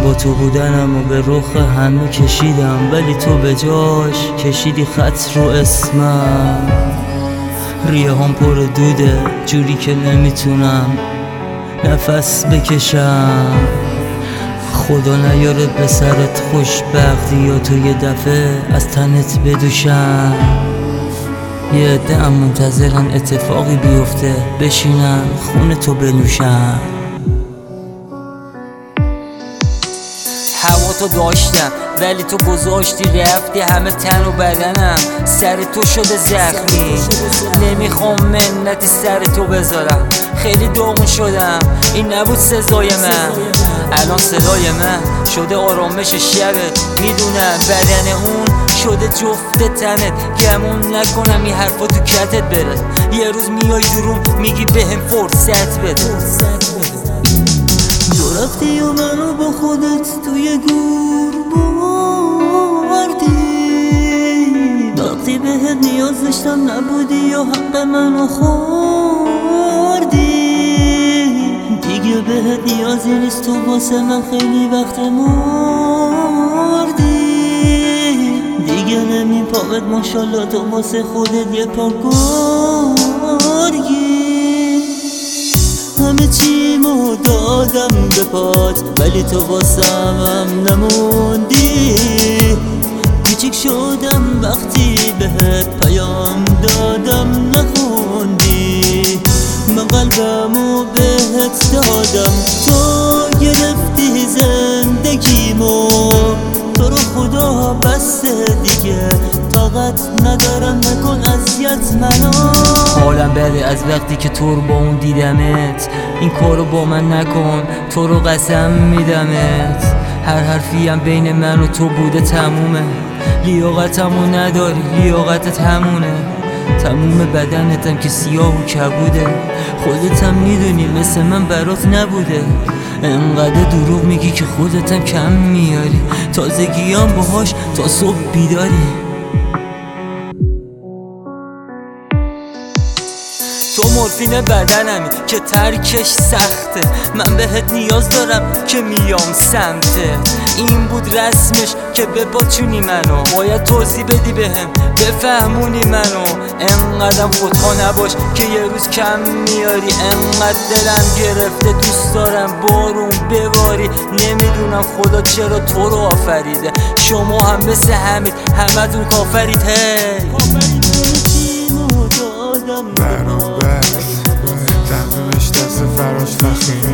با تو بودنم و به رخ همه کشیدم، ولی تو به جاش کشیدی خط رو اسمم. ریه هم پر دوده جوری که نمیتونم نفس بکشم. خدا نیاره به سرت خوشبختی یا تو یه دفعه از تنت بدوشم. یه عده منتظرن اتفاقی بیفته بشینن خون تو بنوشم. هوا تو داشتم ولی تو گذاشتی رفتی همه تن و بدنم سر تو شده زخمی. نمیخوام منتی سر تو بذارم، خیلی داغون شدم، این نبود سزای من. الان صدای من شده آرامش شبت، میدونم بدن اون شده جفت تنت. گمون نکنم این حرفا تو کتت بره، یه روز میای دروم میگی بهم فرصت بده. تو رفتی و منو با خودت توی گور بردی، وقتی بهت نیاز داشتم نبودی یا حق منو خوردی. دیگه بهت نیازی نیست، تو واسه من خیلی وقت مردی. دیگه نمیپامت ماشالله تو واسه خودت یه پا گرگی. همه چیمو دادم به پات ولی تو واسم هم نموندی. کوچیک شدم وقتی بهت پیام دادم نخوندی. من قلبمو بهت دادم تو گرفتی زندگیمو. تو رو خدا بسته دیگه طاقت ندارم، نکن اذیت منو. حالم بده از وقتی که تو رو با اون دیدمت، این کارو با من نکن تو رو قسم میدمت. هر حرفیم بین من و تو بوده تمومه، لیاقتمو نداری لیاقتت همونه. تموم بدنتم که سیاه و کبوده، خودتم میدونی مثل من برات نبوده. انقدر دروغ میگی که خودتم کم میاری، تازگیام باهاش تا صبح بیداری. تو مورفین بدنمی که ترکش سخته، من بهت نیاز دارم که میام سمتت. این بود رسمش که بپاچونی منو، باید توضیح بدی بهم بفهمونی منو. انقدرم خودخواه نباش که یه روز کم میاری. انقدر دلم گرفته دوست دارم بارون بباری. نمیدونم خدا چرا تو رو آفریده، شما هم مثل همید همتون کافرید. برام بس تقویمش دست فراش وقتی